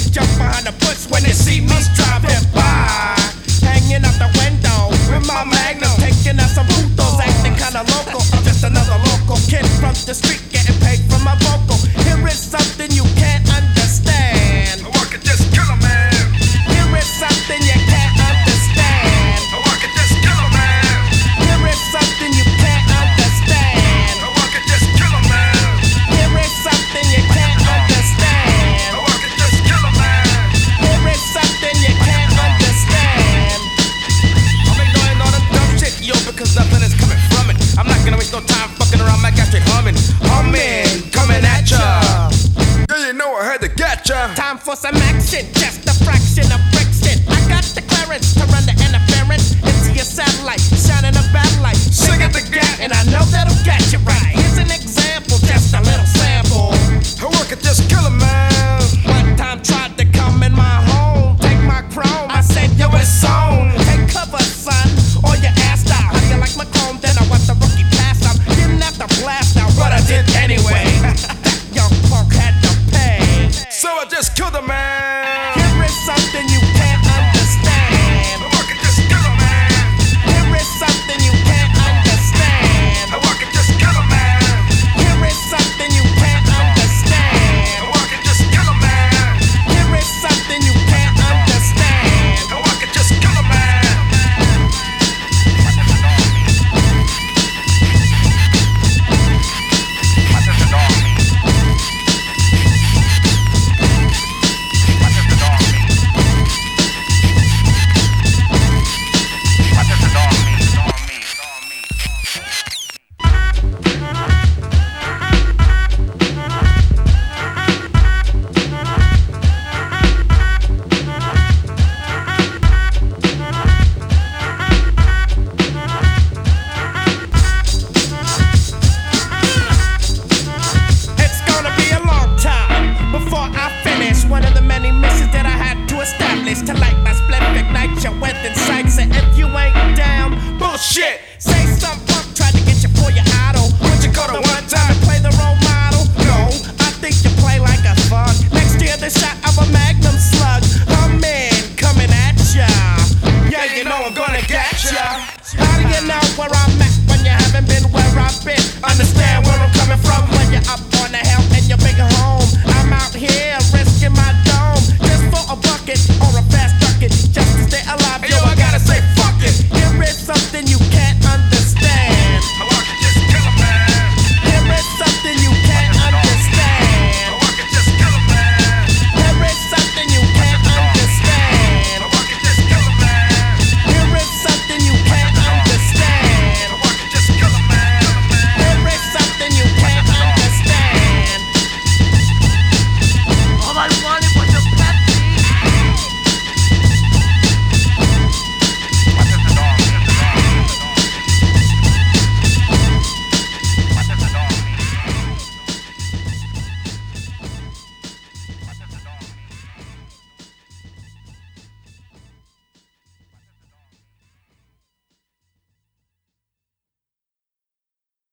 jump behind the bush when they see me driving by. Hanging out the window with my Magnum, taking out some putos, acting kinda local. I'm just another local kid from the street, getting paid for my vocal. Here is something you can't understand. I can just kill a man. Here is something you can't understand. I can just kill a man. Here is something you can't understand. I can just kill a man. Here is something you can't understand. I can just kill a man. Here is something you can't understand. I'm ignoring all the dumb shit, yo, because nothing is coming from it. I'm not gonna waste no time fucking around, my gas straight humming. Humming, coming at ya. Yeah, you know I had to get ya. Time for some action, just a fraction of friction. I got the clearance to run the interference into your satellite, shining a bad light. Sing it again, and I know that'll get you right. Here's an example, just a little sample. I can just kill a man. One time tried to come in my home, take my chrome. I said, yo, it's on. Take cover, son, or your ass out. How you like my chrome? Then I want the rookie pass out. Didn't have to blast out, but I did anyway. That young punk had to pay. So I just killed a man.